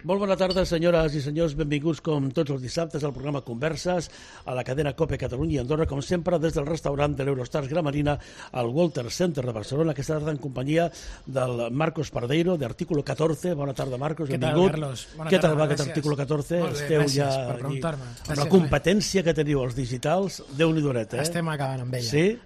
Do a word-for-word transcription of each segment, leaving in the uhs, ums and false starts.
Molt bona tarda, senyores i senyors. Benvinguts, com tots els dissabtes, al programa Converses, a la cadena COPE Catalunya i Andorra, com sempre, des del restaurant de l'Eurostars Gramarina, al Walter Center de Barcelona, aquesta tarda en companyia del Marcos Pardeiro, d'Artículo catorze. Bona tarda, Marcos, Què benvingut. tal, Carlos? Bona Què tal tarda, va aquest gràcies. Artículo catorze? Molt bé, Esteu gràcies ja per preguntar-me. amb Gràcies, la competència que teniu els digitals, Déu-n'hi-do, eh? Estem acabant amb ella. Sí?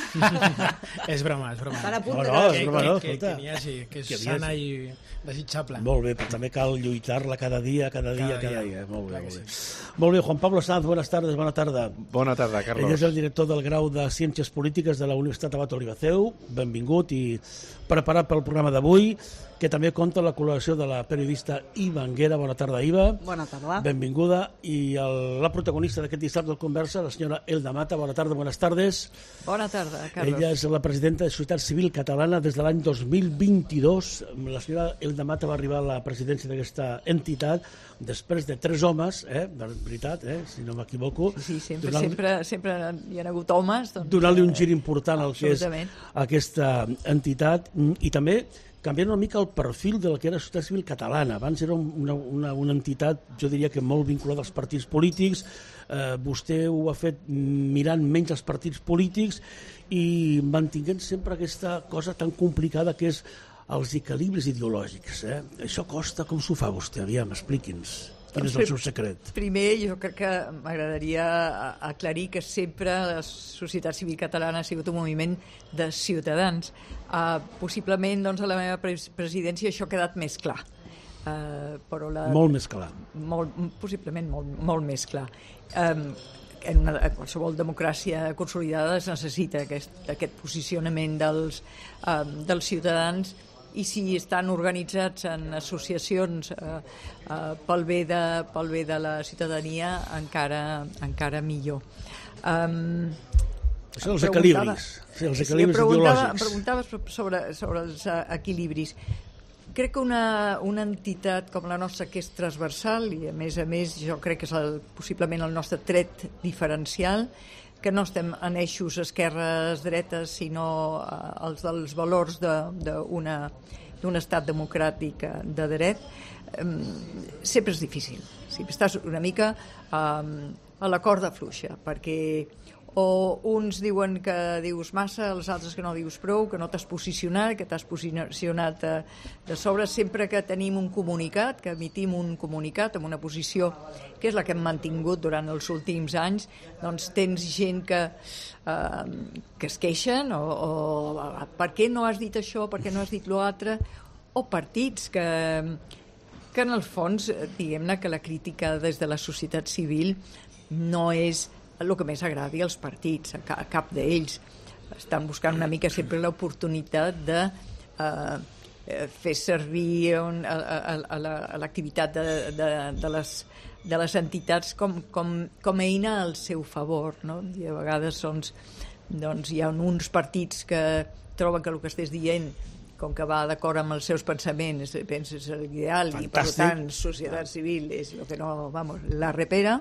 És broma, és broma. Estan a punt No, de... no, que- és broma, no, que, que, escolta. que n'hi hagi, que és Que n'hi sana hagi. i desitjable. Molt bé, però també cal lluitar-la cada dia, cada dia, Cada cada dia. dia. Molt bé, Clar que molt bé. Molt bé, Juan Pablo Sanz, buenas tardes, bona tarda. Bona tarda, Ell Carlos. és el director del grau de Ciències Polítiques de la Universitat Abat Olivaceu. Benvingut i preparat pel programa d'avui, que també compta la col·laboració de la periodista Iva Anguera. Bona tarda, Iva. Bona tarda. Benvinguda. I el, la protagonista d'aquest dissabte del Conversa, la senyora Elda Mata. Bona tarda, buenas tardes. Bona tarda, Carlos. Ella és la presidenta de Societat Civil Catalana des de l'any dos mil vint-i-dos. La senyora Elda Mata va arribar a la presidència d'aquesta entitat després de tres homes, eh, de veritat, eh, si no m'equivoco, Sí, sempre, donant- sempre, sempre hi ha hagut homes. Doncs, donant-li un eh, gir important al que és absolutament. aquesta entitat i també canviant una mica el perfil de la que era la societat civil catalana. Abans era una, una, una entitat, jo diria que molt vinculada als partits polítics. Eh, vostè ho ha fet mirant menys els partits polítics i mantinguent sempre aquesta cosa tan complicada que és els equilibris ideològics. Eh? Això costa, com s'ho fa vostè? Aviam, expliqui'ns. Quin és el seu secret? Primer, jo crec que m'agradaria aclarir que sempre la societat civil catalana ha sigut un moviment de ciutadans. Uh, possiblement, doncs, a la meva pres presidència això ha quedat més clar. Uh, però la... Molt més clar. Molt, possiblement molt, molt més clar. Um, en, una, en qualsevol democràcia consolidada es necessita aquest, aquest posicionament dels, um, dels ciutadans, i si estan organitzats en associacions eh, eh, pel, bé de, pel bé de la ciutadania, encara, encara millor. Um, Això dels equilibris, sí, els equilibris sí, preguntava, ideològics. preguntaves sobre, sobre els eh, equilibris. Crec que una, una entitat com la nostra, que és transversal, i a més a més jo crec que és el, possiblement el nostre tret diferencial, que no estem en eixos esquerres-dretes, sinó eh, els dels valors d'un estat democràtic de dret, eh, sempre és difícil. Sempre estàs una mica eh, a la corda fluixa, perquè o uns diuen que dius massa, els altres que no dius prou, que no t'has posicionat, que t'has posicionat de, de sobre. Sempre que tenim un comunicat, que emitim un comunicat amb una posició que és la que hem mantingut durant els últims anys, doncs tens gent que, eh, que es queixen o, o per què no has dit això, per què no has dit l'altre, o partits que, que en el fons, diguem-ne que la crítica des de la societat civil no és el que més agradi als partits, a cap d'ells. Estan buscant una mica sempre l'oportunitat de eh, fer servir un, a, a, a l'activitat de, de, de, les, de les entitats com, com, com a eina al seu favor, no? I a vegades doncs, doncs, hi ha uns partits que troben que el que estàs dient, com que va d'acord amb els seus pensaments, penses l'ideal, i per tant societat civil és el que no, vamos, la repera.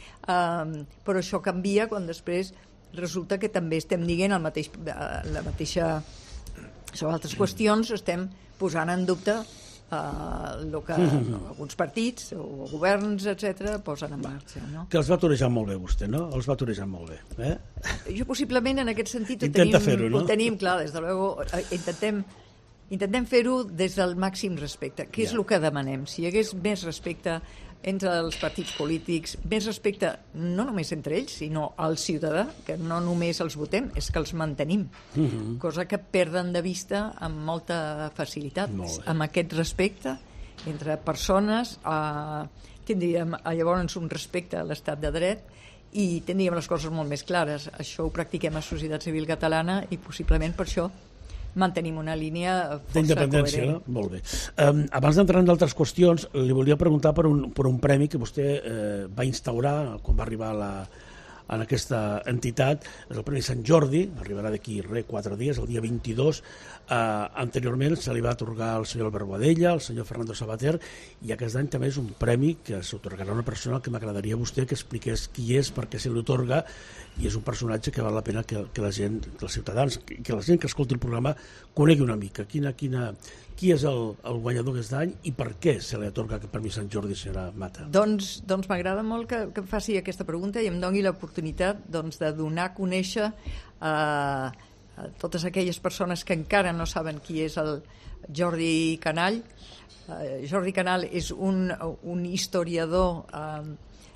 Um, però això canvia quan després resulta que també estem dient el mateix, la mateixa sobre altres qüestions, estem posant en dubte uh, el que no, alguns partits o governs, etcètera, posen en marxa, no? Que els va torejar molt bé vostè, no? Els va torejar molt bé, eh? Jo possiblement en aquest sentit ho Intenta tenim, fer-ho, no? ho tenim clar, des de luego intentem intentem fer-ho des del màxim respecte, que és Ja. el que demanem. Si hi hagués més respecte entre els partits polítics, més respecte no només entre ells, sinó al ciutadà, que no només els votem, és que els mantenim, uh-huh. cosa que perden de vista amb molta facilitat. Amb aquest respecte entre persones eh, tindríem llavors un respecte a l'estat de dret i tindríem les coses molt més clares. Això ho practiquem a Societat Civil Catalana i possiblement per això mantenim una línia força d'independència, coherent. no? Molt bé. Um, abans d'entrar en d'altres qüestions, li volia preguntar per un, per un premi que vostè eh, va instaurar quan va arribar a la, en aquesta entitat, és el Premi Sant Jordi, arribarà d'aquí re, quatre dies, el dia vint-i-dos. Eh, anteriorment se li va atorgar al senyor Albert Boadella, al senyor Fernando Sabater, i aquest any també és un premi que s'atorgarà a una persona que m'agradaria a vostè que expliqués qui és, per què se li atorga, i és un personatge que val la pena que, que la gent, que els ciutadans, que, que la gent que escolti el programa conegui una mica. Quina, quina, qui és el, el guanyador aquest any i per què se li atorga aquest Premi Sant Jordi, senyora Mata? Doncs, doncs m'agrada molt que, que em faci aquesta pregunta i em doni l'oportunitat doncs, de donar a conèixer eh, a totes aquelles persones que encara no saben qui és el Jordi Canall. Eh, Jordi Canall és un, un historiador eh,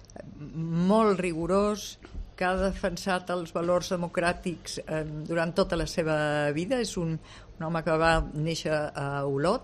molt rigorós, que ha defensat els valors democràtics eh, durant tota la seva vida. És un, un home que va néixer a Olot,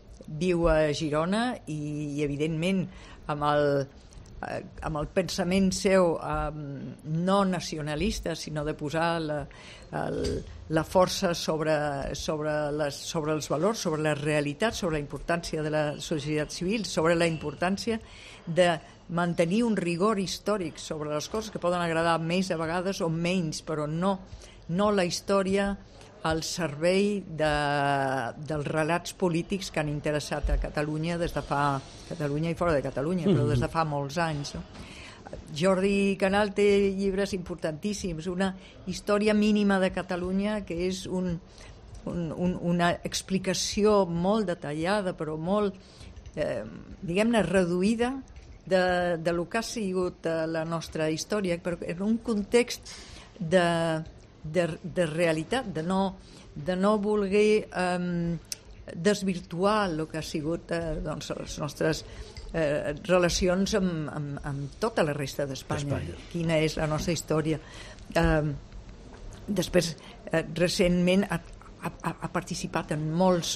viu a Girona i, i evidentment, amb el, eh, amb el pensament seu eh, no nacionalista, sinó de posar la, el, la força sobre, sobre, les, sobre els valors, sobre la realitat, sobre la importància de la societat civil, sobre la importància de mantenir un rigor històric sobre les coses que poden agradar més a vegades o menys, però no, no la història al servei de, dels relats polítics que han interessat a Catalunya des de fa Catalunya i fora de Catalunya, però des de fa molts anys. No? Jordi Canall té llibres importantíssims, una història mínima de Catalunya, que és un, un, un, una explicació molt detallada, però molt, eh, diguem-ne, reduïda de, de lo que ha sigut la nostra història, però en un context de, de, de realitat, de no, de no voler um, desvirtuar el que ha sigut eh, doncs, les nostres eh, relacions amb, amb, amb tota la resta d'Espanya, quina és la nostra història. Um, després, eh, recentment ha, ha, ha participat en molts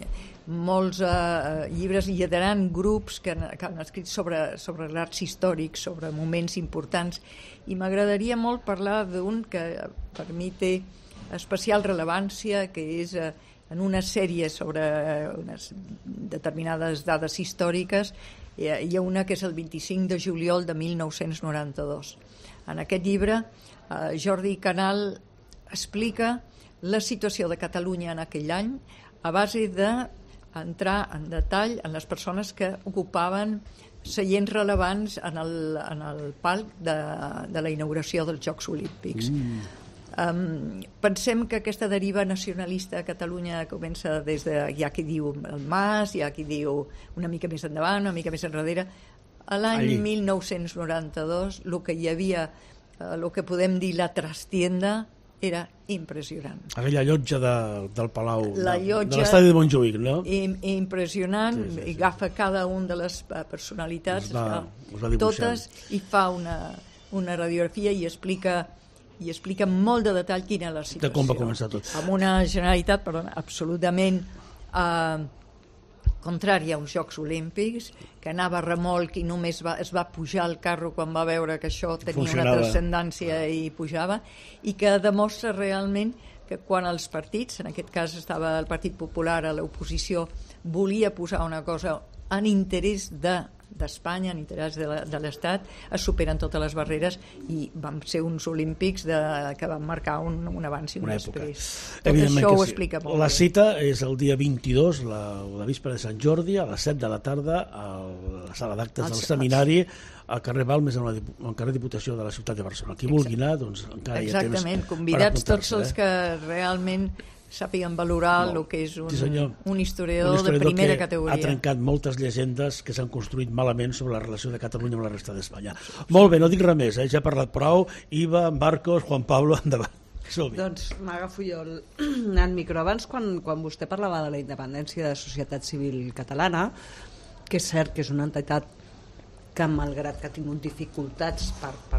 molts eh, llibres, liderant grups que han, que han escrit sobre, sobre relats històrics, sobre moments importants, i m'agradaria molt parlar d'un que per mi té especial rellevància, que és eh, en una sèrie sobre unes determinades dades històriques. Hi ha, hi ha una que és el vint-i-cinc de juliol de mil nou-cents noranta-dos. En aquest llibre, eh, Jordi Canall explica la situació de Catalunya en aquell any a base de entrar en detall en les persones que ocupaven seients rellevants en el, en el palc de, de la inauguració dels Jocs Olímpics. Mm. Um, pensem que aquesta deriva nacionalista a Catalunya comença des de, hi ha qui diu el Mas, hi ha qui diu una mica més endavant, una mica més enrere. A l'any mil nou-cents noranta-dos el que hi havia, el que podem dir la trastienda, era impressionant. Aquella llotja de, del Palau, la de, llotja, de l'estadi de Montjuïc, no? Impressionant, sí, sí, sí. I agafa cada una de les personalitats, va, fa, totes, i fa una, una radiografia i explica, i explica molt de detall quina és la situació. De com va començar tot. Amb una Generalitat, perdona, absolutament eh, contrària a uns Jocs Olímpics, que anava a remolc i només va, es va pujar al carro quan va veure que això tenia Funcionava. Una transcendència i pujava, i que demostra realment que quan els partits, en aquest cas estava el Partit Popular a l'oposició, volia posar una cosa en interès de d'Espanya, en interès de l'Estat, es superen totes les barreres i van ser uns olímpics de, que van marcar un, un abans i un una després. Tot això ho sí. explica molt La bé. cita és el dia vint-i-dos, la, la víspera de Sant Jordi, a les set de la tarda, a la sala d'actes del seminari, al carrer Balmes, al carrer Diputació de la ciutat de Barcelona. Qui vulgui anar, doncs encara hi ha temps. Exactament, convidats tots els eh? que realment sàpiguen valorar el que és un, sí, un, historiador un historiador de primera que categoria. Ha trencat moltes llegendes que s'han construït malament sobre la relació de Catalunya amb la resta d'Espanya. Molt bé, no dic res més, eh? Ja he parlat prou. Iva, Marcos, Juan Pablo, endavant. Doncs m'agafo jo el, el micro. Abans, quan, quan vostè parlava de la independència de la societat civil catalana, que és cert que és una entitat que, malgrat que ha tingut dificultats per, per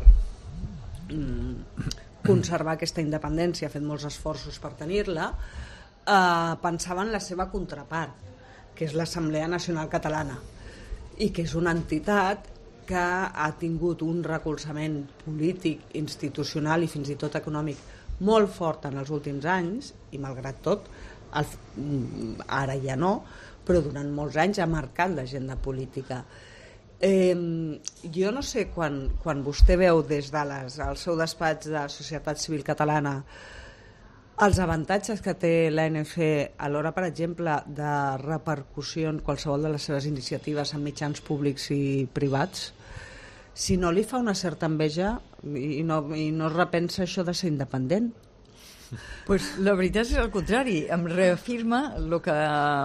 mm, conservar aquesta independència, ha fet molts esforços per tenir-la, eh, pensava en la seva contrapart, que és l'Assemblea Nacional Catalana, i que és una entitat que ha tingut un recolzament polític, institucional i fins i tot econòmic molt fort en els últims anys, i malgrat tot, el, ara ja no, però durant molts anys ha marcat l'agenda política. Eh, jo no sé, quan, quan vostè veu des de les, el seu despatx de Societat Civil Catalana els avantatges que té l'A N C a l'hora, per exemple, de repercussió en qualsevol de les seves iniciatives en mitjans públics i privats, si no li fa una certa enveja i no, i no repensa això de ser independent? Pues la veritat és el contrari, em reafirma el que,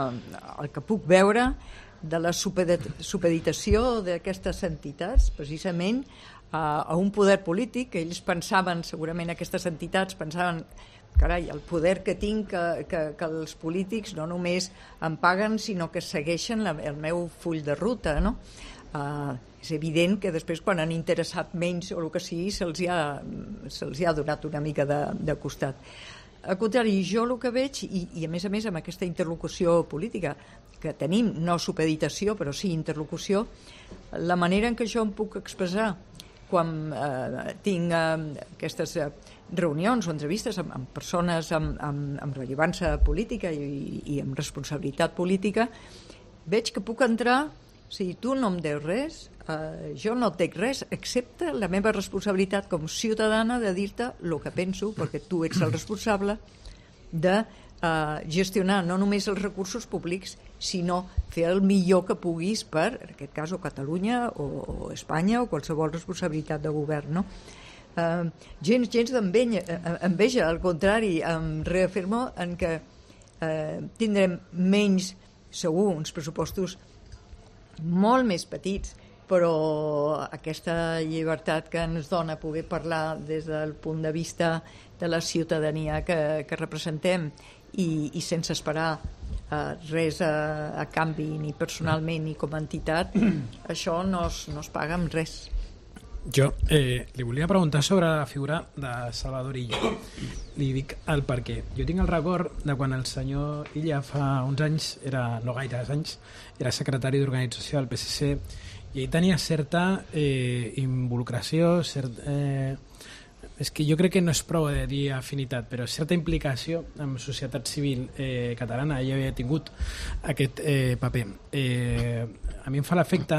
el que puc veure de la supeditació d'aquestes entitats, precisament a, a un poder polític, que ells pensaven, segurament aquestes entitats pensaven, carai, el poder que tinc, que, que, que els polítics no només em paguen, sinó que segueixen la, el meu full de ruta, no? Uh, és evident que després, quan han interessat menys o el que sigui, se'ls ha, se'ls ha donat una mica de, de costat. Al contrari, jo el que veig, i, i a més a més amb aquesta interlocució política que tenim, no supeditació, però sí interlocució, la manera en què jo em puc expressar quan eh, tinc eh, aquestes eh, reunions o entrevistes amb, amb persones amb, amb, amb rellevància política i, i amb responsabilitat política, veig que puc entrar, o sigui, tu no em deus res, eh, jo no et dic res, excepte la meva responsabilitat com ciutadana de dir-te el que penso, perquè tu ets el responsable de eh, gestionar no només els recursos públics, sinó fer el millor que puguis per, en aquest cas, o Catalunya o, o Espanya o qualsevol responsabilitat de govern, no? Uh, gens, gens d'enveja, al contrari, em reafirmo en que uh, tindrem menys, segur, uns pressupostos molt més petits, però aquesta llibertat que ens dona poder parlar des del punt de vista de la ciutadania que, que representem i, i sense esperar uh, res a, a canvi ni personalment ni com a entitat, això no es, no es paga amb res. Jo eh, li volia preguntar sobre la figura de Salvador Illa. Li dic el perquè. Jo tinc el record de quan el senyor Illa fa uns anys, era no gaires anys, era secretari d'organització del P S C i ell tenia certa eh, involucració, cert, eh, és que jo crec que no és prou de dir afinitat, però certa implicació amb societat civil eh, catalana. Ell havia tingut aquest eh, paper. Eh, a mi em fa l'efecte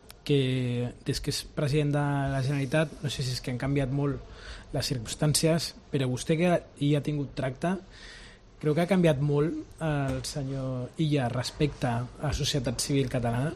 que des que és president de la Generalitat, no sé si és que han canviat molt les circumstàncies, però vostè que hi ha tingut tracte, creu que ha canviat molt el senyor Illa respecte a la societat civil catalana?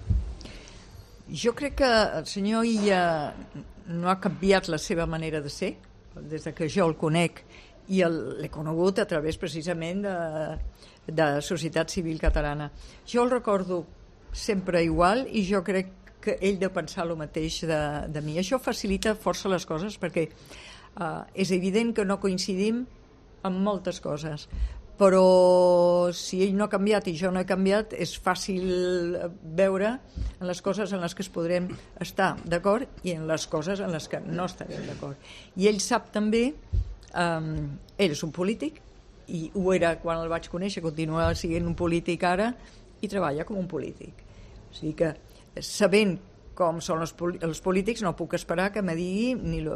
Jo crec que el senyor Illa no ha canviat la seva manera de ser, des que jo el conec, i l'he conegut a través precisament de, de societat civil catalana. Jo el recordo sempre igual i jo crec que ell deu pensar el mateix de, de mi. Això facilita força les coses perquè uh, és evident que no coincidim en moltes coses, però si ell no ha canviat i jo no he canviat, és fàcil veure en les coses en les que es podrem estar d'acord i en les coses en les que no estarem d'acord. I ell sap també, um, ell és un polític, i ho era quan el vaig conèixer, continua sent un polític ara, i treballa com un polític. O sigui que, sabent com són els, els polítics, no puc esperar que me digui ni lo,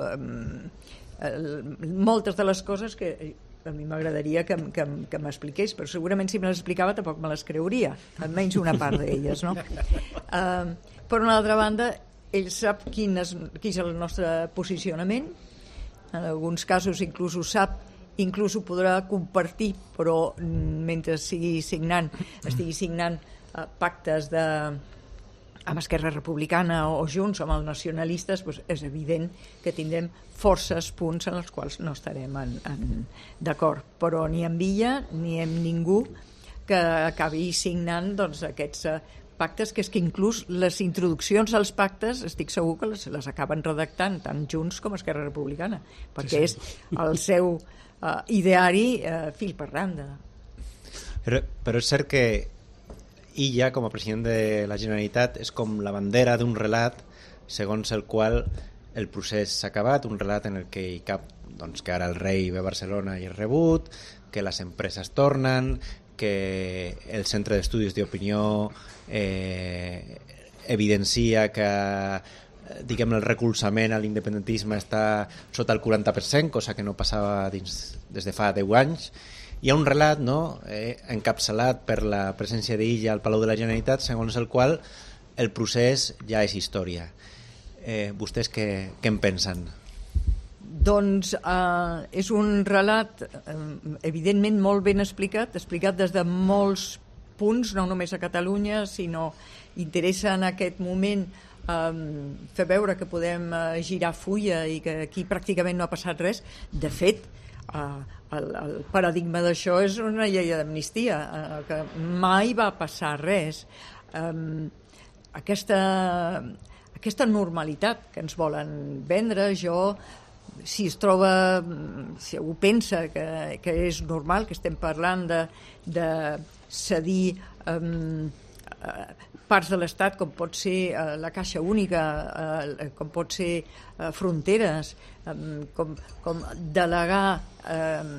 um, moltes de les coses que a mi m'agradaria que, que, que m'expliqués, però segurament si me les explicava tampoc me les creuria, almenys una part d'elles, no? Uh, per una altra banda, ell sap quin és, quin és el nostre posicionament, en alguns casos inclús ho sap, inclús ho podrà compartir, però mentre sigui signant, estigui signant uh, pactes de amb Esquerra Republicana o Junts, amb els nacionalistes, doncs és evident que tindrem forces punts en els quals no estarem en, en, d'acord. Però ni amb Illa ni amb ningú que acabi signant doncs, aquests uh, pactes, que és que inclús les introduccions als pactes estic segur que les, les acaben redactant tant Junts com Esquerra Republicana, perquè sí, sí. és el seu uh, ideari uh, fil per randa. Però, però és cert que Illa, com a president de la Generalitat, és com la bandera d'un relat segons el qual el procés s'ha acabat, un relat en el que hi cap doncs, que ara el rei ve a Barcelona i és rebut, que les empreses tornen, que el centre d'estudis d'opinió eh, evidencia que diguem, el recolzament a l'independentisme està sota el quaranta per cent, cosa que no passava dins, des de fa deu anys. Hi ha un relat, no?, eh, encapçalat per la presència d'Illa al Palau de la Generalitat, segons el qual el procés ja és història. Eh, vostès què, què en pensen? Doncs eh, és un relat eh, evidentment molt ben explicat, explicat des de molts punts, no només a Catalunya, sinó interessa en aquest moment eh, fer veure que podem eh, girar fulla i que aquí pràcticament no ha passat res. De fet, Uh, el, el paradigma d'això és una llei d'amnistia, uh, que mai va passar res. Um, aquesta, aquesta normalitat que ens volen vendre, jo, si es troba, si algú pensa que, que és normal, que estem parlant de, de cedir um, parts de l'Estat, com pot ser uh, la Caixa Única, uh, com pot ser uh, fronteres, um, com, com delegar um,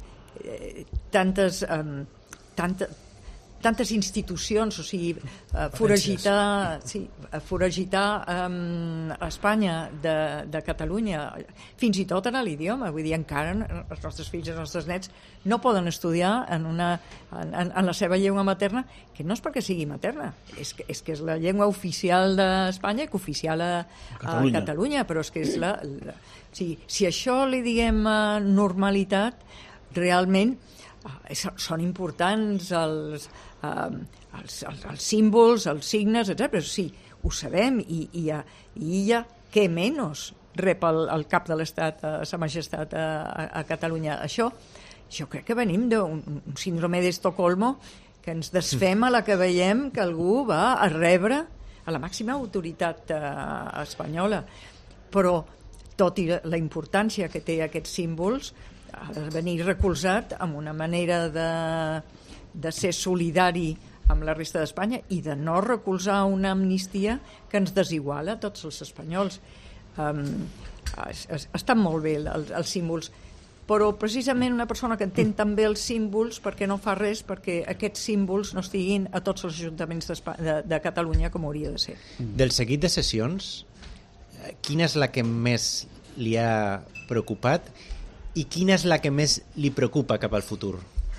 tantes, um, tanta, tantes institucions, o sigui, uh, foragitar, sí, foragitar um, Espanya de, de Catalunya, fins i tot en l'idioma. Vull dir, encara els nostres fills i els nostres nets no poden estudiar en, una, en, en la seva llengua materna, que no és perquè sigui materna, és que és, que és la llengua oficial d'Espanya i que oficial a, a, Catalunya. a Catalunya, però és que és la... la o sigui, si això li diguem uh, normalitat, realment uh, són importants els, uh, els, els, els símbols, els signes, etcètera. Però sí, ho sabem, i, i, i ella, què menys, rep el, el cap de l'Estat, a sa majestat a, a, a Catalunya. Això, jo crec que venim d'un un síndrome d'Estocolmo, que ens desfem a la que veiem que algú va a rebre a la màxima autoritat uh, espanyola. Però, tot i la importància que té aquests símbols, ha de venir recolzat amb una manera de, de ser solidari amb la resta d'Espanya i de no recolzar una amnistia que ens desiguala a tots els espanyols. Um, es, es, estan molt bé els, els símbols, però precisament una persona que entén tan bé els símbols, perquè no fa res perquè aquests símbols no estiguin a tots els ajuntaments de, de Catalunya com hauria de ser. Del seguit de sessions, quina és la que més li ha preocupat i quina és la que més li preocupa cap al futur?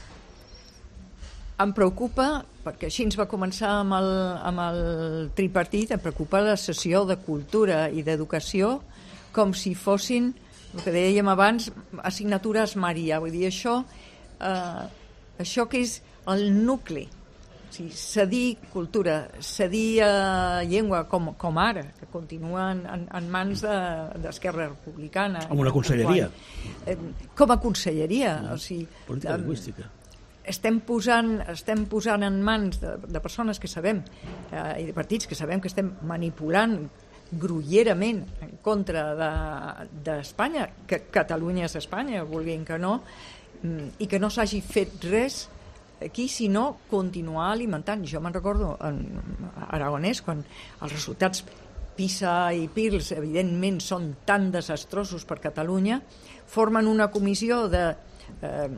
Em preocupa, perquè així ens va començar amb el, amb el tripartit, em preocupa la sessió de cultura i d'educació com si fossin, el que dèiem abans, assignatures Maria. Vull dir, això, eh, això que és el nucli. O sigui, cedir cultura, cedir uh, llengua, com, com ara, que continua en, en, en mans d'Esquerra de, Republicana. Com una conselleria. Quan, eh, com a conselleria. O sigui, política um, lingüística. Estem posant, estem posant en mans de, de persones que sabem, eh, i de partits que sabem que estem manipulant grullerament en contra d'Espanya, de, que Catalunya és Espanya, vulguin que no, i que no s'hagi fet res aquí, sinó continuar alimentant. Jo me'n recordo en Aragonès, quan els resultats PISA i PIRLS evidentment són tan desastrosos per Catalunya, formen una comissió de eh,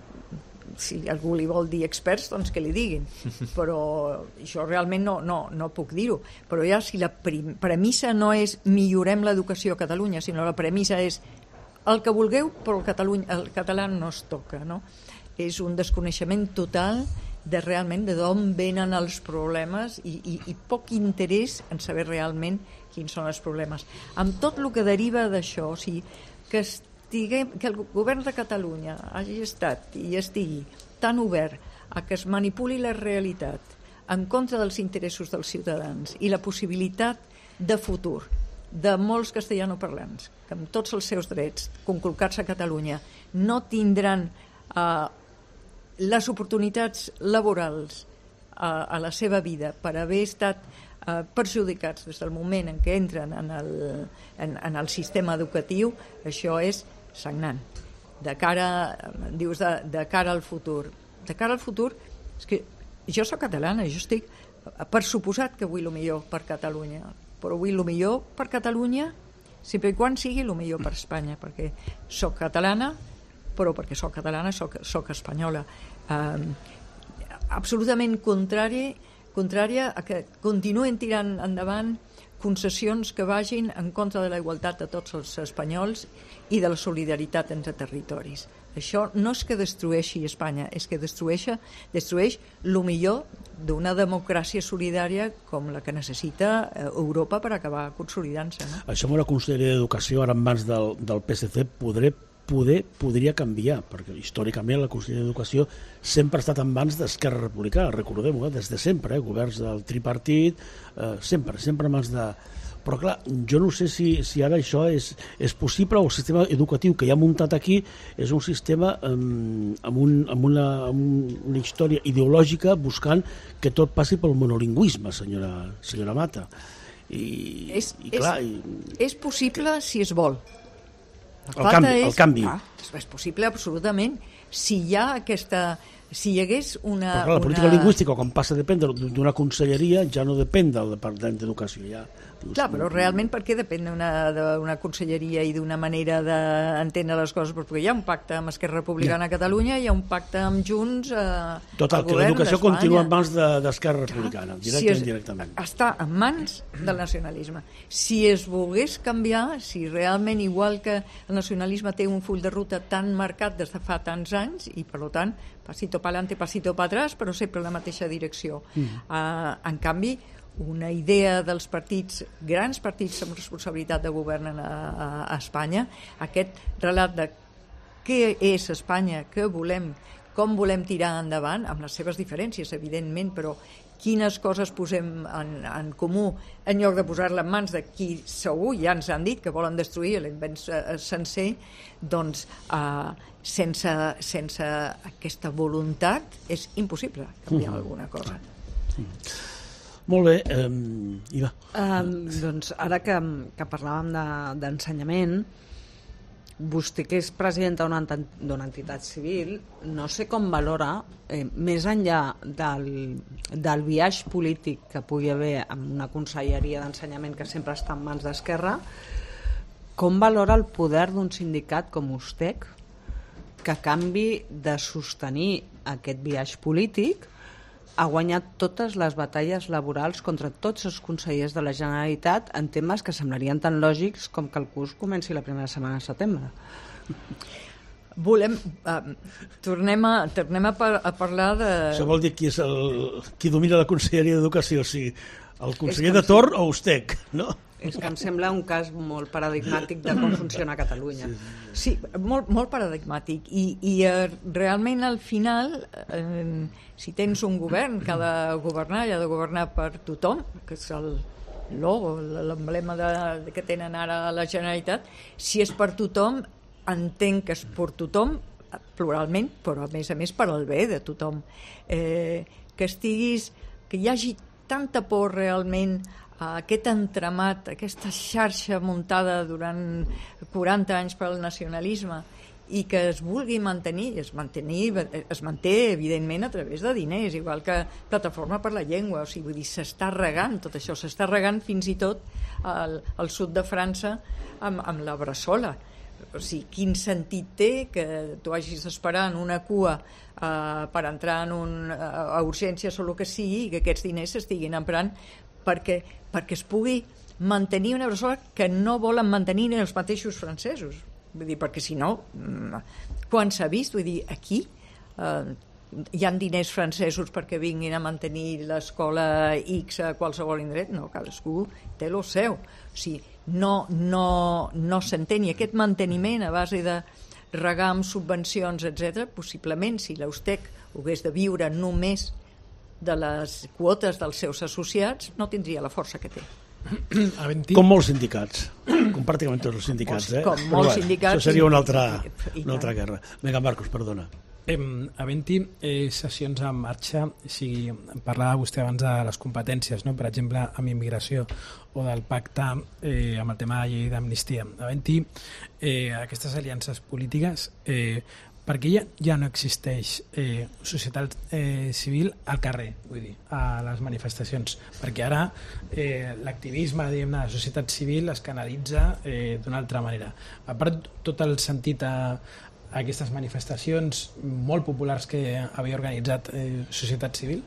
si algú li vol dir experts, doncs que li diguin, però jo realment no, no, no puc dir-ho. Però ja si la premissa no és millorem l'educació a Catalunya, sinó la premissa és el que vulgueu, però el, Catalunya, el català no es toca, no? És un desconeixement total de realment de d'on venen els problemes i, i, i poc interès en saber realment quins són els problemes. Amb tot el que deriva d'això, o sigui, que, estiguem, que el govern de Catalunya hagi estat i estigui tan obert a que es manipuli la realitat en contra dels interessos dels ciutadans i la possibilitat de futur de molts castellanoparlants, que amb tots els seus drets conculcats a Catalunya no tindran eh, les oportunitats laborals a, a la seva vida per haver estat eh, perjudicats des del moment en què entren en el, en, en el sistema educatiu, això és sagnant. De cara, dius, de, de cara al futur. De cara al futur, és que jo soc catalana, jo estic per suposat que vull el millor per Catalunya, però vull el millor per Catalunya sempre i quan sigui el millor per Espanya, perquè soc catalana, però perquè soc catalana, soc, soc espanyola. Um, absolutament contrari, contrària a que continuen tirant endavant concessions que vagin en contra de la igualtat de tots els espanyols i de la solidaritat entre territoris. Això no és que destrueixi Espanya, és que destrueix, destrueix el millor d'una democràcia solidària com la que necessita Europa per acabar consolidant-se. No? Això amb la Conselleria d'Educació, ara en mans del, del P S C, podré poder, podria canviar, perquè històricament la Conselleria d'Educació sempre ha estat en mans d'Esquerra Republicana, recordem-ho, eh? Des de sempre, eh? Governs del tripartit, eh, sempre, sempre en mans de... però clar, jo no sé si, si ara això és, és possible, o el sistema educatiu que hi ha muntat aquí és un sistema um, amb, un, amb, una, amb una història ideològica buscant que tot passi pel monolingüisme, senyora, senyora Mata. I, és, i clar, és, i... és possible si es vol. El canvi, és, el canvi. Ah, és possible absolutament. Si hi ha aquesta... Si hi hagués una... Però clar, la política una... lingüística, quan passa a dependre d'una conselleria, ja no depèn del Departament d'Educació. Ja, dius, clar, però realment per què depèn d'una conselleria i d'una manera d'entendre les coses? Perquè hi ha un pacte amb Esquerra Republicana a Catalunya, hi ha un pacte amb Junts eh, Total, al que govern l'educació d'Espanya. continua en mans d'Esquerra de, Republicana, directament, si es, directament. Està en mans del nacionalisme. Si es volgués canviar, si realment, igual que el nacionalisme té un full de ruta tan marcat des de fa tants anys, i per tant, pasito pa'lante, pasito pa atrás, però sempre en la mateixa direcció. Mm. Uh, en canvi, una idea dels partits, grans partits amb responsabilitat de govern a, a, a Espanya, aquest relat de què és Espanya, què volem, com volem tirar endavant, amb les seves diferències, evidentment, però quines coses posem en, en comú en lloc de posar-la en mans de qui segur ja ens han dit que volen destruir l'invent sencer, doncs eh, sense, sense aquesta voluntat és impossible canviar mm. alguna cosa. Mm. Molt bé, um, Iva. Um, doncs ara que, que parlàvem d'ensenyament, de, vostè que és presidenta d'una entitat civil, no sé com valora, eh, més enllà del, del biaix polític que pugui haver en una conselleria d'ensenyament que sempre està en mans d'Esquerra, com valora el poder d'un sindicat com USTEC que a canvi de sostenir aquest biaix polític ha guanyat totes les batalles laborals contra tots els consellers de la Generalitat en temes que semblarien tan lògics com que el curs comenci la primera setmana de setembre. Volem... Uh, tornem a, tornem a, par a parlar de... Això vol dir qui, és el, qui domina la Conselleria d'Educació, o sigui, el conseller de torn o USTEC, no? És que em sembla un cas molt paradigmàtic de com funciona a Catalunya. Sí, molt, molt paradigmàtic. I, i uh, realment al final, uh, si tens un govern que ha de governar, i ha de governar per tothom, que és el logo, l'emblema de, que tenen ara a la Generalitat, si és per tothom, entenc que és per tothom, pluralment, però a més a més per al bé de tothom. Eh, que estiguis, que hi hagi tanta por realment a aquest entramat, aquesta xarxa muntada durant quaranta anys pel nacionalisme i que es vulgui mantenir, es, mantenir, es manté evidentment a través de diners, igual que Plataforma per la Llengua, o sigui, vull dir, s'està regant tot això, s'està regant fins i tot al, al sud de França amb, amb la Bressola. O sigui, quin sentit té que tu hagis d'esperar en una cua uh, per entrar en un, uh, a urgències o el que sigui i que aquests diners s'estiguin emprant perquè, perquè es pugui mantenir una Bressola que no volen mantenir els mateixos francesos. Vull dir, perquè si no, quan s'ha vist, vull dir, aquí eh, hi ha diners francesos perquè vinguin a mantenir l'escola X a qualsevol indret? No, cadascú té lo seu. O sigui, no, no, no s'entén. I aquest manteniment a base de regar amb subvencions, etcètera, possiblement, si l'USTEC hagués de viure només de les quotes dels seus associats, no tindria la força que té. Com molts sindicats, com pràcticament tots els sindicats, eh? Com molts bueno, sindicats. Això seria una altra, una altra guerra. Vinga, Marcos, perdona. Eh, havent-hi eh, sessions en marxa, si parlava vostè abans de les competències, no? Per exemple, amb immigració o del pacte eh, amb el tema de la llei d'amnistia, havent-hi eh, aquestes aliances polítiques, eh, perquè ja, ja no existeix eh, societat eh, civil al carrer, vull dir, a les manifestacions, perquè ara eh, l'activisme de la societat civil es canalitza eh, d'una altra manera. A part, tot el sentit a, a aquestes manifestacions molt populars que havia organitzat eh, societat civil?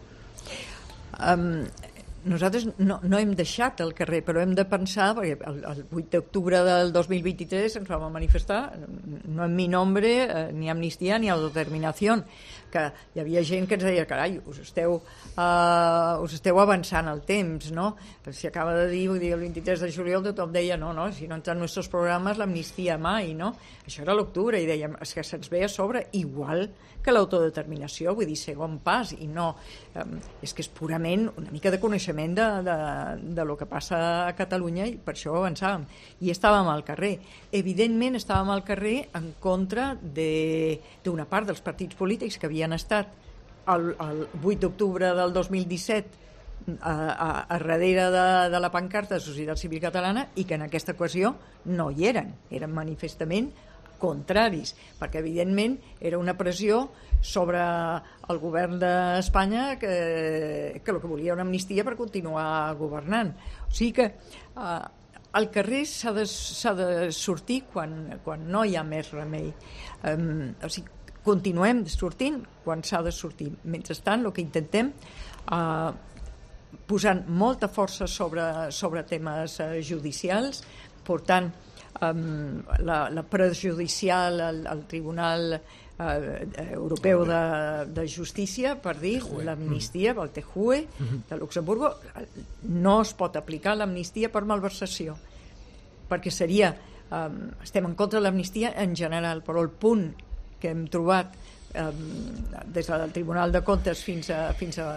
Um, nosaltres no, no hem deixat el carrer, però hem de pensar, perquè el, el vuit d'octubre del dos mil vint-i-tres ens vam manifestar, no en mi nombre, eh, ni amnistia ni autodeterminació, que hi havia gent que ens deia, carai, us esteu, uh, us esteu avançant el temps, no? Si acaba de dir, vull dir, el vint-i-tres de juliol tothom deia, no, no, si no entran en nostres programes l'amnistia mai, no? Això era l'octubre, i dèiem, és que se'ns ve a sobre igual que l'autodeterminació, vull dir, segon pas, i no, um, és que és purament una mica de coneixement coneixement de, de, de lo que passa a Catalunya, i per això avançàvem. I estàvem al carrer. Evidentment estàvem al carrer en contra d'una part dels partits polítics que havien estat el, el vuit d'octubre del dos mil disset a, a, a darrere de, de la pancarta de Societat Civil Catalana, i que en aquesta ocasió no hi eren, eren manifestament contraris, perquè evidentment era una pressió sobre el govern d'Espanya que, que el que volia una amnistia per continuar governant. O sigui que eh, al carrer s'ha de, s'ha de sortir quan, quan no hi ha més remei. Um, o sigui, continuem sortint quan s'ha de sortir. Mentrestant, el que intentem eh, posant molta força sobre, sobre temes eh, judicials, portant um, la, la prejudicial al, al Tribunal eh, Europeu de, de Justícia, per dir, l'amnistia, el T J U E de Luxemburgo. No es pot aplicar l'amnistia per malversació, perquè seria, um, estem en contra de l'amnistia en general, però el punt que hem trobat um, des del Tribunal de Comptes fins a, fins a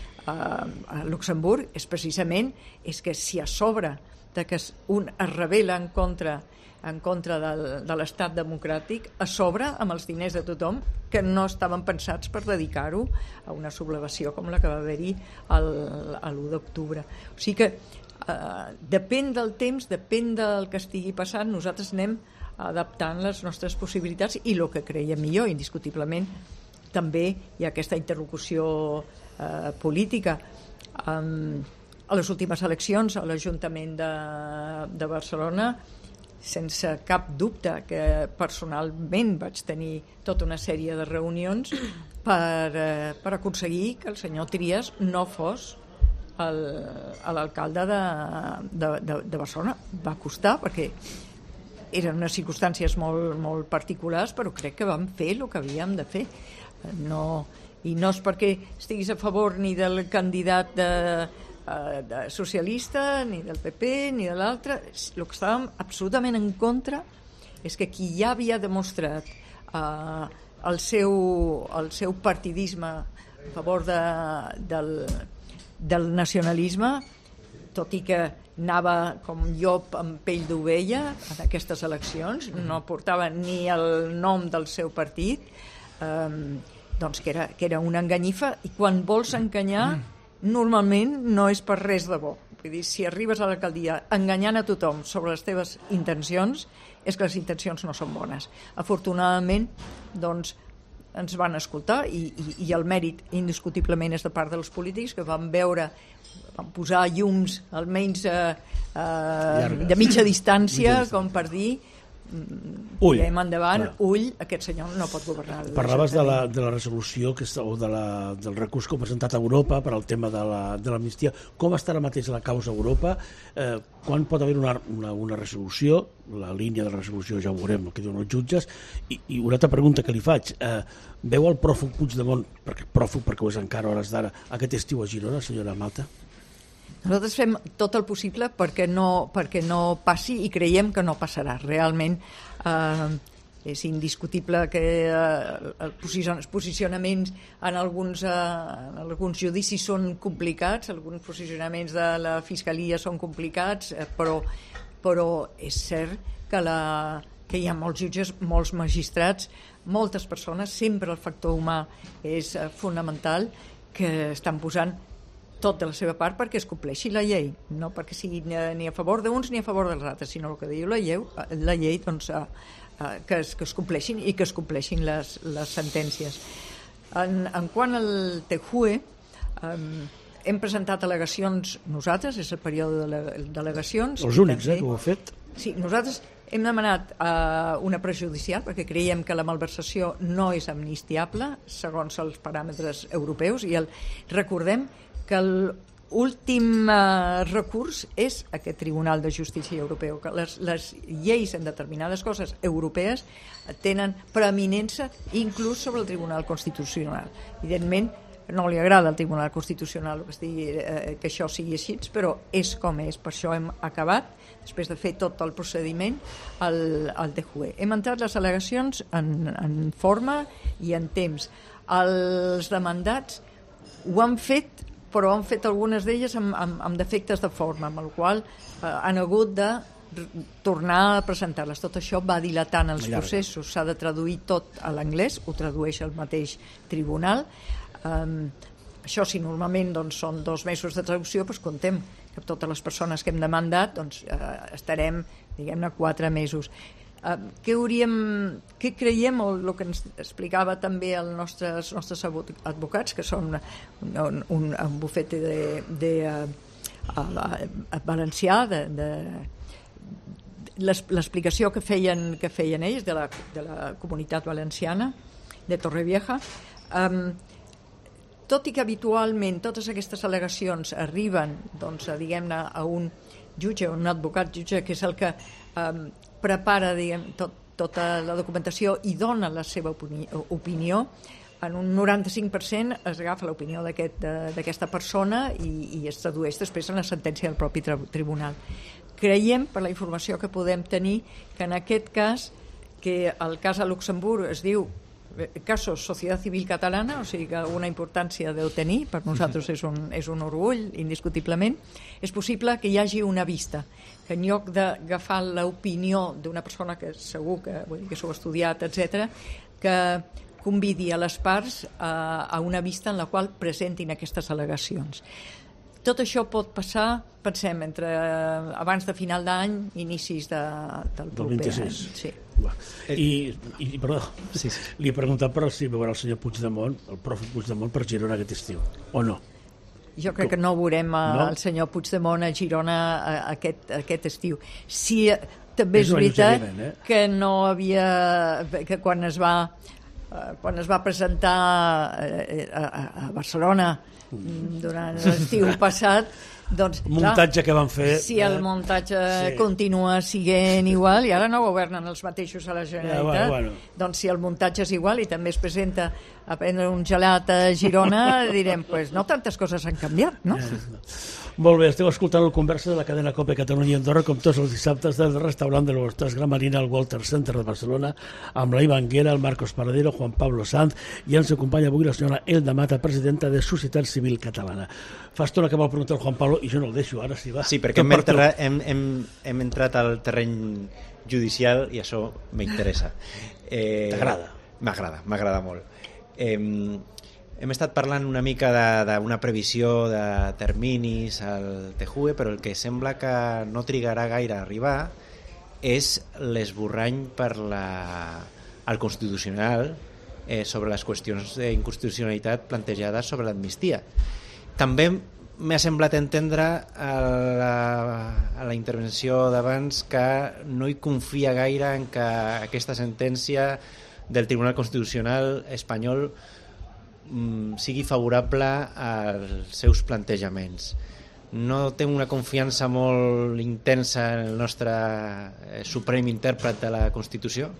a Luxemburg és precisament és que si a sobre de que un es rebel·la en contra, en contra del, de l'estat democràtic, a sobre amb els diners de tothom que no estaven pensats per dedicar-ho a una sublevació com la que va haver-hi l'u d'octubre. O sigui que eh, depèn del temps, depèn del que estigui passant, nosaltres anem adaptant les nostres possibilitats i el que creiem millor. Indiscutiblement també hi ha aquesta interlocució Eh, política. Um, a les últimes eleccions a l'Ajuntament de, de Barcelona, sense cap dubte que personalment vaig tenir tota una sèrie de reunions per, eh, per aconseguir que el senyor Trias no fos l'alcalde de, de, de, de Barcelona. Va costar perquè eren unes circumstàncies molt, molt particulars, però crec que vam fer el que havíem de fer. No... I no és perquè estiguis a favor ni del candidat de, de socialista, ni del P P, ni de l'altre. El que estàvem absolutament en contra és que qui ja havia demostrat eh, el, seu, el seu partidisme a favor de, del, del nacionalisme, tot i que anava com llop amb pell d'ovella en aquestes eleccions, no portava ni el nom del seu partit, eh, doncs que era, que era una enganyifa, i quan vols enganyar normalment no és per res de bo. Vull dir, si arribes a l'alcaldia enganyant a tothom sobre les teves intencions, és que les intencions no són bones. Afortunadament, doncs, ens van escoltar i, i, i el mèrit indiscutiblement és de part dels polítics, que van veure, van posar llums almenys eh, eh, de mitja distància, com per dir ull, tirem endavant, clar. ull, aquest senyor no pot governar. Parlaves de la, de la resolució que està, o de la, del recurs que ha presentat a Europa per al tema de l'amnistia. La, Com està ara mateix la causa a Europa? Eh, quan pot haver una, una, una resolució? La línia de la resolució ja ho veurem, el que diuen els jutges. I, i una altra pregunta que li faig. Eh, veu el pròfug Puigdemont, perquè pròfug perquè ho és encara a hores d'ara, aquest estiu a Girona, senyora Mata? Nosaltres fem tot el possible perquè no, perquè no passi, i creiem que no passarà. Realment eh, és indiscutible que eh, els posicionaments en alguns, eh, en alguns judicis són complicats, alguns posicionaments de la Fiscalia són complicats, eh, però, però és cert que, la, que hi ha molts jutges, molts magistrats, moltes persones, sempre el factor humà és eh, fonamental, que estan posant tot de la seva part perquè es compleixi la llei, no perquè sigui ni a favor d'uns ni a favor dels altres, sinó el que diu la llei, la llei doncs, eh, eh, que, es, que es compleixin i que es compleixin les, les sentències. En, en quant al T J U E, eh, hem presentat al·legacions nosaltres, és el període d'al·legacions. Els únics, també, eh, que ho heu fet? Sí, nosaltres hem demanat eh, una prejudicial perquè creiem que la malversació no és amnistiable segons els paràmetres europeus, i el, recordem que l'últim eh, recurs és aquest Tribunal de Justícia Europeu, que les, les lleis en determinades coses europees tenen preeminència inclús sobre el Tribunal Constitucional. Evidentment, no li agrada al Tribunal Constitucional que, estigui, eh, que això sigui així, però és com és. Per això hem acabat, després de fer tot el procediment, al, al T J U E. Hem entrat les al·legacions en, en forma i en temps. Els demandats ho han fet però han fet algunes d'elles amb, amb, amb defectes de forma, amb el qual eh, han hagut de tornar a presentar-les. Tot això va dilatant els processos, s'ha de traduir tot a l'anglès, ho tradueix el mateix tribunal. Um, això, si normalment doncs, són dos mesos de traducció, doncs contem que totes les persones que hem demandat doncs, eh, estarem, diguem-ne, quatre mesos. Uh, què, hauríem, què creiem, o el que ens explicava també els nostres, nostres advocats, que són un, un, un bufete de, de, uh, uh, valencià, de, de l'explicació que feien, que feien ells de la, de la comunitat valenciana de Torrevieja. Um, tot i que habitualment totes aquestes al·legacions arriben doncs, a, diguem-ne, a un jutge, un advocat jutge, que és el que um, prepara diguem, tot, tota la documentació i dona la seva opinió, opinió, en un noranta-cinc per cent es agafa l'opinió d'aquesta aquest, persona i, i es tradueix després en la sentència del propi tribunal. Creiem, per la informació que podem tenir, que en aquest cas, que el cas a Luxemburg es diu casos Societat Civil Catalana, o sigui que una importància deu tenir, per nosaltres és un, és un orgull, indiscutiblement, és possible que hi hagi una vista, que en lloc d'agafar l'opinió d'una persona que segur que, vull dir, que s'ho ha estudiat, etcètera, que convidi a les parts a, a una vista en la qual presentin aquestes al·legacions. Tot això pot passar, pensem, entre abans de final d'any, inicis de, del proper vint-i-sis. any. Sí. I, i perdó, sí, sí. li he preguntat per si veurà el senyor Puigdemont, el profe Puigdemont, per Girona aquest estiu, o no? Jo crec que no veurem a, no? el senyor Puigdemont a Girona a, a aquest, a aquest estiu. Sí, també és, és veritat eh? que no havia... que quan es va, quan es va presentar a, a, a Barcelona durant l'estiu passat, doncs, el muntatge clar, que van fer, si el muntatge sí. continua siguent igual, i ara no governen els mateixos a la Generalitat, ja, bueno, bueno. Doncs si el muntatge és igual i també es presenta a prendre un gelat a Girona, direm, pues no tantes coses han canviat, no? Ja, no. Molt bé, esteu escoltant el Conversa de la cadena COPE Catalunya i Andorra, com tots els dissabtes del restaurant de l'Hostes Gran Marina al Walter Center de Barcelona, amb la Ivanguera, el Marcos Paradero, Juan Pablo Sanz, i ens acompanya avui la senyora Elda Mata, presidenta de Societat Civil Catalana. Fa estona que vol preguntar el Juan Pablo i jo no el deixo, ara sí va. Sí, perquè hem, enterra, hem, hem, hem entrat al terreny judicial i això m'interessa. Eh, T'agrada? M'agrada, m'agrada molt. Eh, Hem estat parlant una mica d'una previsió de terminis al T J U E, però el que sembla que no trigarà gaire a arribar és l'esborrany per la, al Constitucional eh, sobre les qüestions d'inconstitucionalitat plantejades sobre l'amnistia. També m'ha semblat entendre a la, a la intervenció d'abans que no hi confia gaire en que aquesta sentència del Tribunal Constitucional espanyol sigui favorable als seus plantejaments. No té una confiança molt intensa en el nostre eh, suprem intèrpret de la Constitució?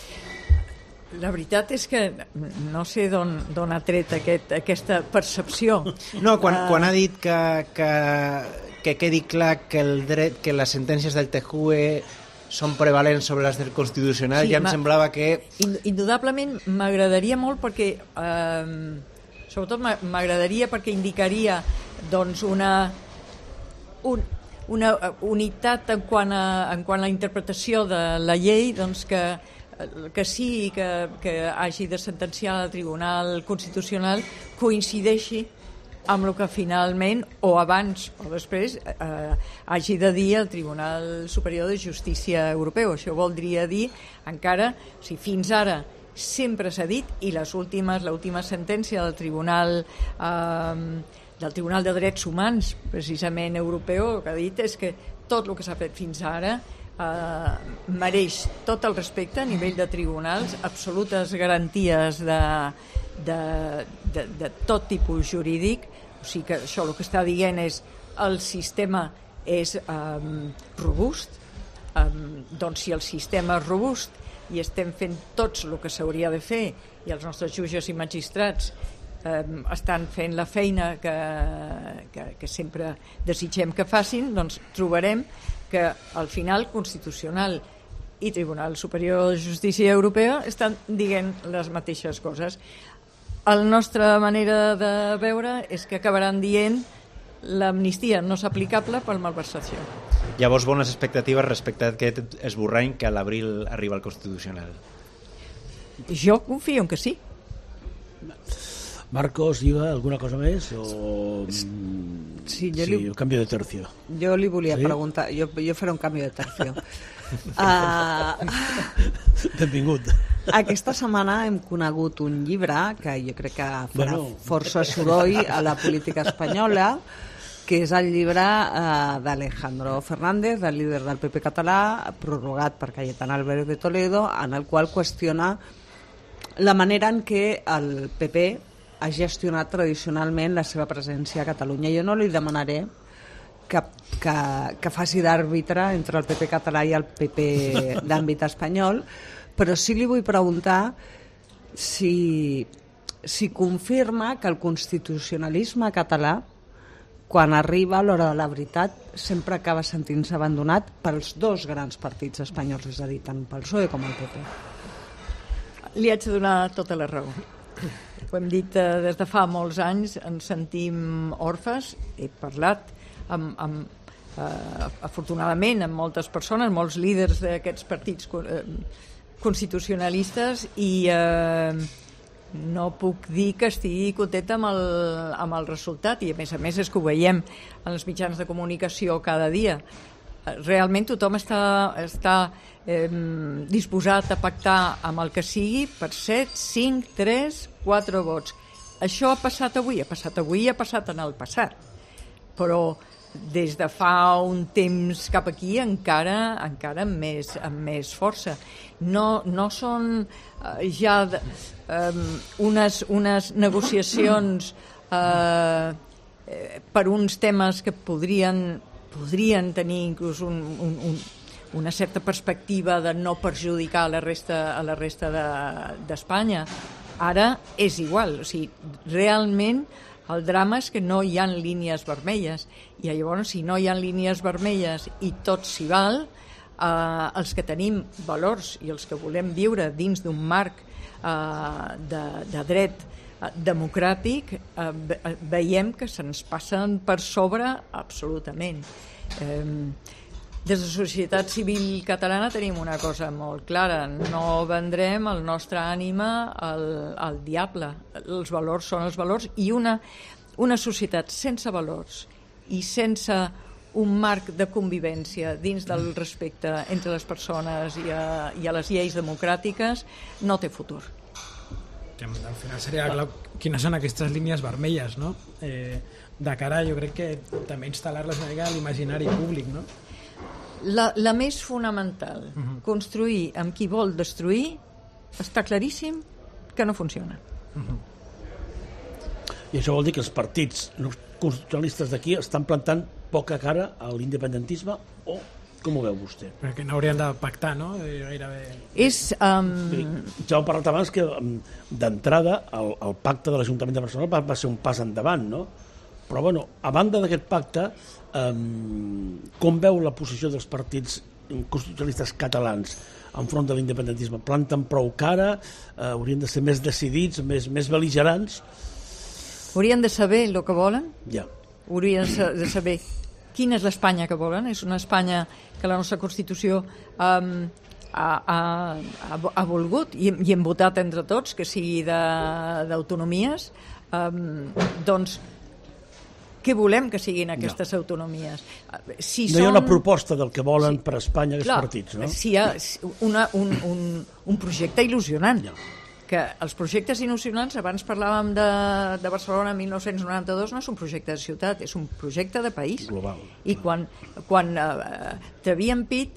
La veritat és que no sé d'on ha tret aquest, aquesta percepció. No, quan, uh... quan ha dit que, que, que quedi clar que, el dret, que les sentències del T J U E són prevalents sobre les del Constitucional, sí, ja em semblava que... Indudablement m'agradaria molt perquè... Eh, sobretot m'agradaria perquè indicaria doncs, una, un, una unitat en quant, a, en quant a la interpretació de la llei, doncs que, que sí que, que hagi de sentenciar el Tribunal Constitucional coincideixi amb el que finalment, o abans o després, eh, hagi de dir el Tribunal Superior de Justícia Europeu. Això voldria dir, encara, o sigui, fins ara sempre s'ha dit, i les últimes, l'última sentència del Tribunal eh, del Tribunal de Drets Humans, precisament europeu, el que ha dit és que tot el que s'ha fet fins ara eh, mereix tot el respecte a nivell de tribunals, absolutes garanties de, de, de, de tot tipus jurídic. O sigui que això el que està dient és el sistema és eh, robust, eh, doncs si el sistema és robust i estem fent tots el que s'hauria de fer i els nostres jutges i magistrats eh, estan fent la feina que, que, que sempre desitgem que facin, doncs trobarem que al final Constitucional i Tribunal Superior de Justícia Europea estan dient les mateixes coses. la nostra manera de veure és que acabaran dient l'amnistia no és aplicable per malversació. Llavors, bones expectatives respecte a aquest esborrany que a l'abril arriba al Constitucional. Jo confio en que sí. Marcos, Iva, alguna cosa més? O... Sí, jo sí, li... un canvi de tercio. Jo li volia Sí? preguntar, jo, jo faré un canvi de tercio. uh, Benvingut. Aquesta setmana hem conegut un llibre que jo crec que farà Bueno. força soroll a la política espanyola, que és el llibre eh, d'Alejandro Fernández, el líder del P P català, prorrogat per Cayetana Álvarez de Toledo, en el qual qüestiona la manera en què el P P ha gestionat tradicionalment la seva presència a Catalunya. Jo no li demanaré que, que, que faci d'àrbitre entre el P P català i el P P d'àmbit espanyol, però sí li vull preguntar si, si confirma que el constitucionalisme català, quan arriba a l'hora de la veritat, sempre acaba sentint-se abandonat pels dos grans partits espanyols, és a dir, tant pel P S O E com el P P. Li haig de donar tota la raó. Ho hem dit eh, des de fa molts anys, ens sentim orfes, he parlat amb, amb, eh, afortunadament amb moltes persones, molts líders d'aquests partits eh, constitucionalistes i eh, no puc dir que estigui contenta amb el, amb el resultat, i a més a més és que ho veiem en els mitjans de comunicació cada dia. Realment tothom està, està eh, disposat a pactar amb el que sigui per set, cinc, tres, quatre vots. Això ha passat avui, ha passat avui i ha passat en el passat. Però des de fa un temps cap aquí encara encara amb més, amb més força. No, no són eh, ja de, eh, unes, unes negociacions eh, eh, per uns temes que podrien, podrien tenir inclús un, un, un, una certa perspectiva de no perjudicar a la resta, a la resta d'Espanya. Ara és igual, o sigui, realment el drama és que no hi ha línies vermelles, i llavors si no hi ha línies vermelles i tot s'hi val, eh, els que tenim valors i els que volem viure dins d'un marc eh, de, de dret eh, democràtic, eh, ve, veiem que se'ns passen per sobre absolutament. Eh, Des de la societat civil catalana tenim una cosa molt clara: no vendrem el nostre ànima al, al diable. Els valors són els valors, i una, una societat sense valors i sense un marc de convivència dins del respecte entre les persones i a, i a les lleis democràtiques no té futur. Que al final seria clar quines són aquestes línies vermelles, no? Eh, de cara, jo crec que també instal·lar-les una mica a l'imaginari públic, no? La, la més fonamental, uh-huh. construir amb qui vol destruir, està claríssim que no funciona. Uh-huh. I això vol dir que els partits constitucionalistes d'aquí estan plantant poca cara a l'independentisme, o com ho veu vostè? Perquè no haurien de pactar, no? Gairebé... És... Um... Ja heu parlat abans que d'entrada el, el pacte de l'Ajuntament de Barcelona va, va ser un pas endavant, no? Però, bueno, a banda d'aquest pacte, um, com veu la posició dels partits constitucionalistes catalans enfront de l'independentisme? Planten prou cara? Uh, haurien de ser més decidits, més, més bel·ligerants? Haurien de saber el que volen? Ja. Haurien de saber quina és l'Espanya que volen. És una Espanya que la nostra Constitució um, ha, ha, ha volgut, i, i hem votat entre tots, que sigui d'autonomies. Um, doncs, què volem que siguin aquestes no. autonomies? Si no són... hi ha una proposta del que volen sí. per Espanya aquests Clar, partits, no? Si hi ha una, un, un, un projecte il·lusionant, no. que els projectes il·lusionants, abans parlàvem de, de Barcelona mil nou-cents noranta-dos, no és un projecte de ciutat, és un projecte de país. Global. I quan, quan eh, travíem pit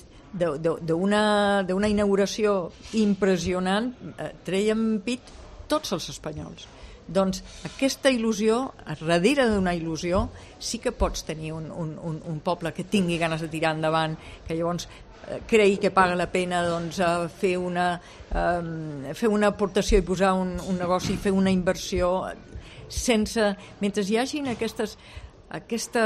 d'una inauguració impressionant, eh, treien pit tots els espanyols. Doncs aquesta il·lusió, darrere d'una il·lusió, sí que pots tenir un, un, un, un poble que tingui ganes de tirar endavant, que llavors eh, cregui que paga la pena doncs, eh, fer, una, eh, fer una aportació i posar un, un negoci, fer una inversió, sense, mentre hi hagin aquestes, aquesta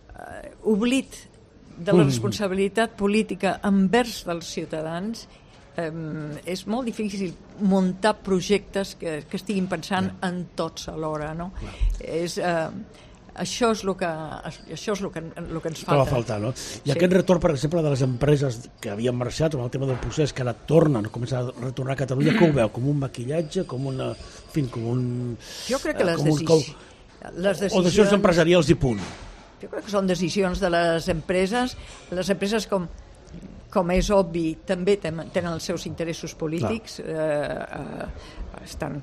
eh, oblit de la responsabilitat política envers dels ciutadans, eh, és molt difícil muntar projectes que, que estiguin pensant yeah. en tots alhora, no? Yeah. És, eh, això és el que, això és el que, el que ens falta. faltar, no? I sí. aquest retorn, per exemple, de les empreses que havien marxat amb el tema del procés, que ara tornen, comencen a retornar a Catalunya, com ho veu? Com un maquillatge? Com una... En fi, com un... Jo crec que les, un, decis... com... les decisions... O decisions empresarials i punt. Jo crec que són decisions de les empreses. Les empreses, com, com és obvi, també tenen els seus interessos polítics. Eh, eh, estan...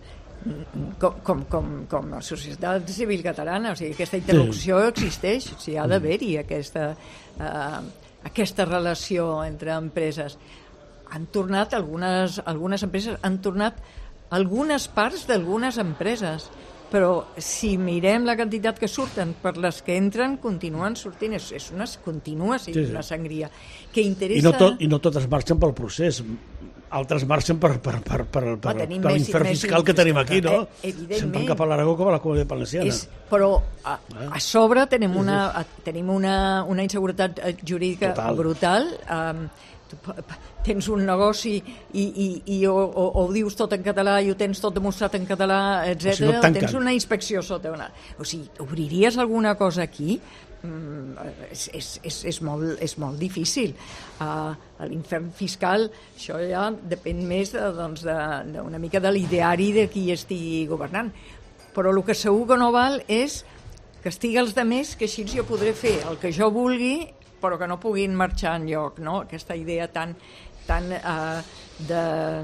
Com, com, com, com la societat civil catalana, o sigui, aquesta interlocució sí. existeix, o sigui, ha d'haver-hi aquesta, uh, aquesta relació entre empreses. Han tornat algunes, algunes empreses, han tornat algunes parts d'algunes empreses, però si mirem la quantitat que surten per les que entren, continuen sortint, és, és una, continua sent sí, sí. una sangria que interessa... I no, tot, i no totes marxen pel procés, altres marxen per, per, per, per, per, per l'infern fiscal que tenim aquí, no? Se'n van cap a l'Aragó com a la Comunitat Valenciana. És, però a, a sobre tenim una, a, tenim una, una inseguretat jurídica Total. brutal. Um, tu tens un negoci i, i, i o, o, o ho dius tot en català i ho tens tot demostrat en català, etcètera. O, si no, o tens una inspecció sota una... O sigui, obriries alguna cosa aquí? Mm, és, és, és, és, molt, és molt difícil. Uh, l'infern fiscal, això ja depèn més de, doncs, de, d'una mica de l'ideari de qui estigui governant, però el que segur que no val és que estigui els demés, que així jo podré fer el que jo vulgui però que no puguin marxar enlloc, no? Aquesta idea tan, tan uh, de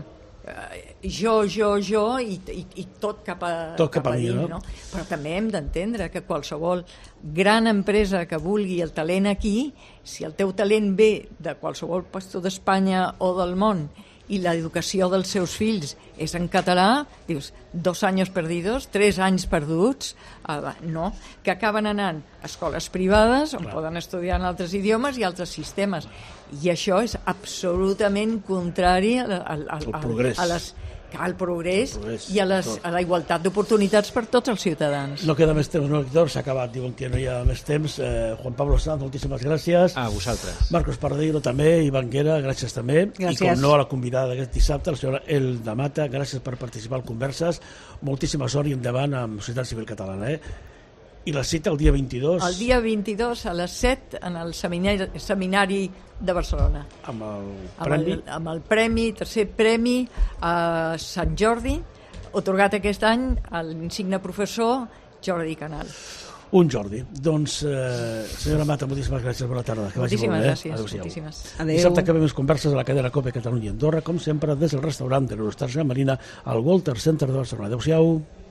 uh, jo, jo, jo i, i, i tot cap a, tot cap cap a mi, dins, no? no? Però també hem d'entendre que qualsevol gran empresa que vulgui el talent aquí, si el teu talent ve de qualsevol pastor d'Espanya o del món i l'educació dels seus fills és en català, dius, dos anys perdidos, tres anys perduts, uh, no, que acaben anant a escoles privades on Clar. poden estudiar en altres idiomes i altres sistemes. I això és absolutament contrari a, a, a, a, a les al progrés, progrés i a, les, a la igualtat d'oportunitats per tots els ciutadans. No queda més temps, no, Héctor, s'ha acabat, diuen que no hi ha més temps. Eh, Juan Pablo Sanz, moltíssimes gràcies. A vosaltres. Marcos Pardeiro també, Ivan Guera, gràcies també. Gràcies. I com no a la convidada d'aquest dissabte, la senyora Elda Mata, gràcies per participar al Converses. Moltíssima sort i endavant amb Societat Civil Catalana. Eh? I la cita el dia vint-i-dos? El dia vint-i-dos a les set en el seminari, seminari de Barcelona. Amb el premi? Amb el, amb el premi, tercer premi a Sant Jordi, otorgat aquest any a l'insigne professor Jordi Canal. Un Jordi. Doncs, eh, senyora Mata, moltíssimes gràcies, bona tarda. Que moltíssimes vagi molt bé. gràcies. Adéu-siau. Moltíssimes. Adéu. Dissabte acabem les converses a la cadena COPE Catalunya i Andorra, com sempre, des del restaurant de l'Eurostar Marina al Walter Center de Barcelona. Adéu-siau.